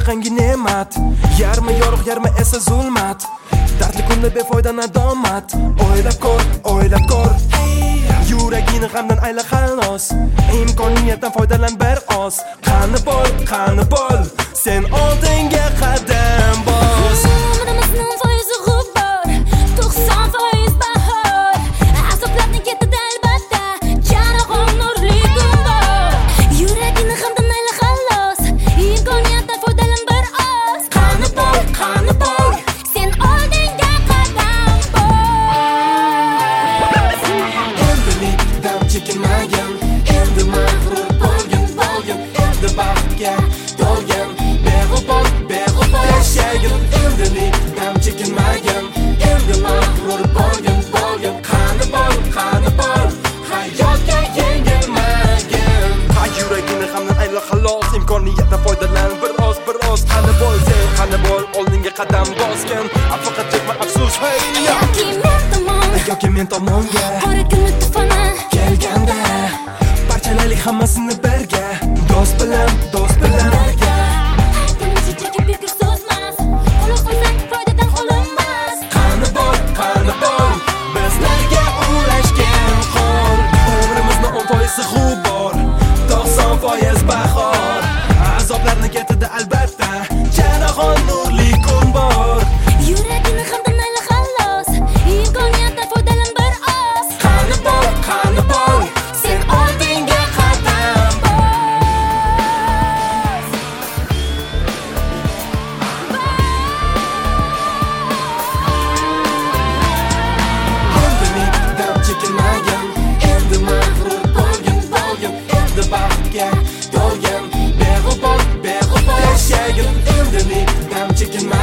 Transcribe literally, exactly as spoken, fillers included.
shunaqangi ne'mat, yarmi yorug' yarmi esa zulmat. Dardli kunda befoyda nadomat. O'ylab ko'r, o'ylab ko'r, yuragini g'amdan ayla xalos. Imkoniyatdan foydalan bir oz. Qani bo'l, qani bo'l, sen oldinga qadam bos. Umrimizning foizi g'ubor, to'qson foiz bahor. Azoblarni ketadi albatta, charog'on nurli kun bor. Yuragini g'amdan ayla xalos, imkoniyatdan foydalan bir oz. Qani bo'l, qani bo'l, sen oldinga qadam bos. endilik dam chekinmagan, endi mag'rur bo'lgin, bo'lgin, endi baxtga to'lgan, beg'ubor, beg'ubor yashagin. Endilik dam chekinmagan, endi mag'rur bo'lgin, bo'lgin, qani bo'l, qani bo'l, hayotga yengilmagin. Ha yuragini hamdan ayla xalos, imkoniyatdan foydalan bir oz, bir oz. Qani bo'l, sen qani bo'l, oldinga qadam bosgan, faqat chekma afsus. Hey Yoki men tomon, yoki men tomonga qora kunni tufoni kelganda parchalaylik hammasini birga, do'st bilan, do'st bilan birga. Aytganimcha chekib bekor so'zmas, qo'l qo'ysang foydadan olinmas. Qani bo'l, qani bo'l, bizlarga ulashgan qo'l. Umrimizni o'n foiz g'ubor, to'qson foiz bahor. Azoblarni ketadi albatta, charog'on nurli kun bor. Yuragini g'amdan ayla xalos, imkoniyatdan foydalan bir oz. Qani bo'l, qani bo'l, sen oldinga qadam bos. Endilik dam chekinmagan, endi mag'rur bo'lgin, bo'lgin, endi baxtga to'lgan, beg'ubor, beg'ubor yashagin. Endilik dam chekinmagan.